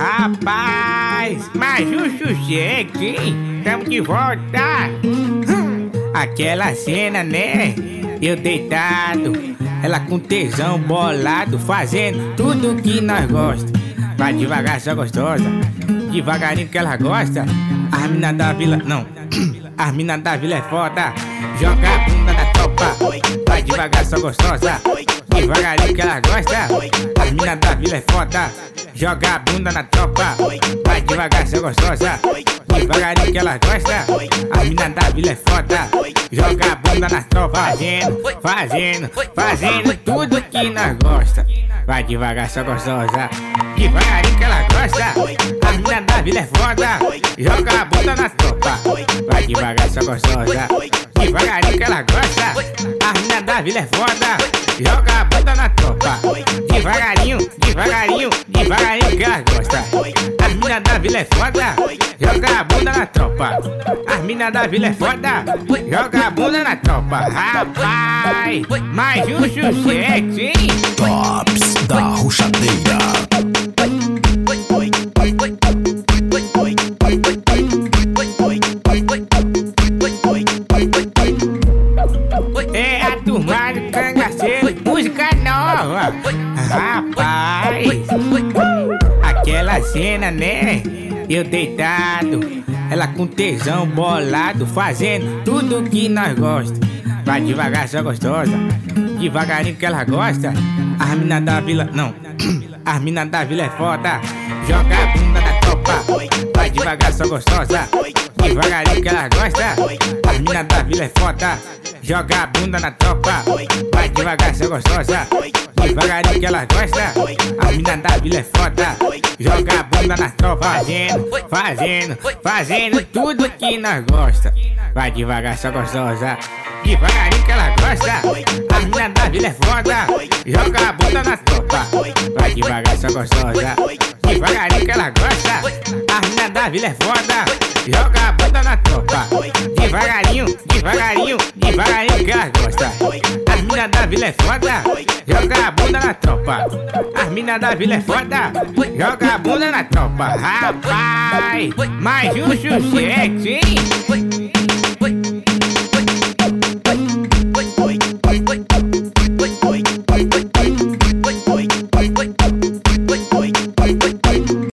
Rapaz, mais um sucesso, hein? Tamo de volta. Aquela cena, né? Eu deitado, ela com tesão bolado, fazendo tudo que nós gosta. Vai devagar, só gostosa, devagarinho que ela gosta. As mina da vila, não, as mina da vila é foda. Joga a bunda na tropa, vai devagar, só gostosa, devagarinho que ela gosta. As mina da vila é foda. Joga a bunda na tropa, vai devagar, só gostosa, devagarinho que ela gosta. As mina da vila é foda. Joga a bunda na tropa, fazendo tudo que nós gosta. Vai devagar, só gostosa, devagarinho que ela gosta. As mina da vila é foda. Joga a bunda na tropa, vai devagar, só gostosa, devagarinho que ela gosta. As mina da vila é foda. Joga a bunda na tropa, devagarinho que ela gosta. As mina da vila é foda. Joga a bunda na tropa. As mina da vila é foda. Joga a bunda na tropa. Rapaz, mais um sucesso, hein? Tops da Ruxadeira. É a turma do cangaceiro, música nova. Rapaz, aquela cena, né? Eu deitado, ela com tesão bolado, fazendo tudo que nós gosta. Vai devagar, só gostosa, devagarinho que ela gosta. As mina da vila, não, as mina da vila é foda. Joga a bunda na tropa, vai devagar, só gostosa, devagarinho que ela gosta. As mina da vila é foda. Joga a bunda na tropa, vai devagar, só gostosa, devagarinho que ela gosta. As mina da vila é foda. Joga a bunda na tropa, fazendo tudo que nós gosta. Vai devagar, só gostosa, devagarinho que ela gosta. As mina da vila é foda. Joga a bunda na tropa, vai devagar, só gostosa, devagarinho que ela gosta. As mina da vila é foda. Joga a bunda na tropa, devagarinho que ela gosta. As mina da vila é foda. Joga a bunda na tropa. As mina da vila é foda. Joga a bunda na tropa. Rapaz, mais um sucesso, hein?